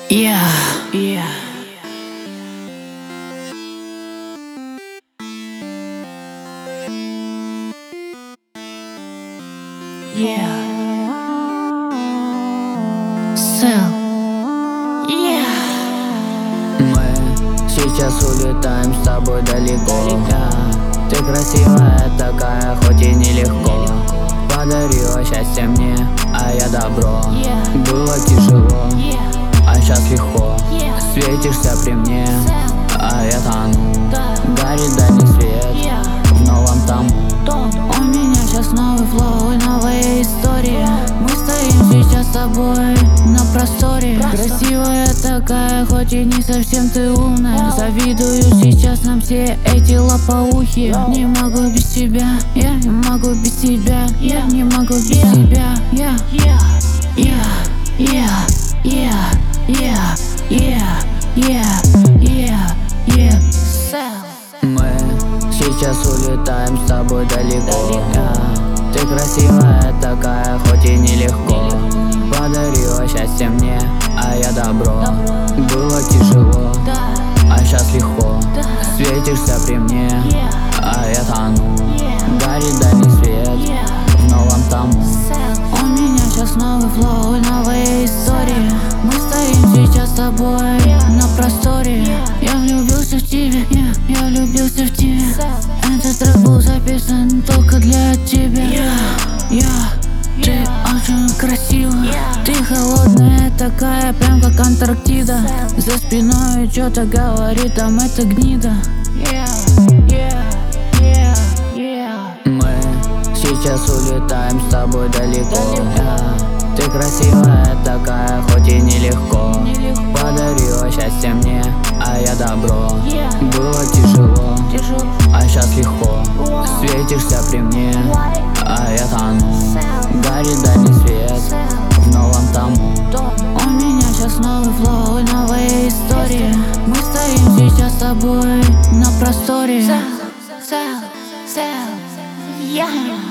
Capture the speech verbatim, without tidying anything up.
Yeah, yeah. Yeah. Cell. Yeah. Мы сейчас улетаем с тобой далеко. Ты красивая такая, хоть и нелегко. Подарила счастье мне, а я добро. Было тяжело, а сейчас легко. Светишься при мне, а я тону. Горит дальний свет в новом тому. У меня сейчас новый флоу и новая история. Мы стоим сейчас с тобой на просторе. Красивая такая, хоть и не совсем ты умная. Завидую сейчас нам все эти лопоухи. Не могу без тебя, я не могу без тебя, я не могу без тебя. Я, я, я, я, я, я, я, я, я. Мы сейчас улетаем с тобой далеко. Ты красивая такая, хоть и нелегко. Подарила счастье мне, а я добро. Было тяжело, а сейчас легко. Светишься при мне, а я тону. Горит дальний свет в новом тому. У меня сейчас новый флоу и новая история. Мы стоим сейчас с тобой на просторе. Я влюбился в тебя, я, я влюбился в тебя. Этот трек был записан только для тебя. Я, я, ты очень красивая. Ты холодная такая, прям как Антарктида. За спиной что-то говорит, там это гнида. Мы сейчас улетаем с тобой далеко. Ты красивая такая, хоть и нелегко. Подарила счастье мне, а я добро. Было тяжело, а сейчас легко. Светишься при мне, а я тону. Горит дальний свет в новом тому. У меня сейчас новый флоу и новая история. Мы стоим сейчас с тобой на просторе. Yeah.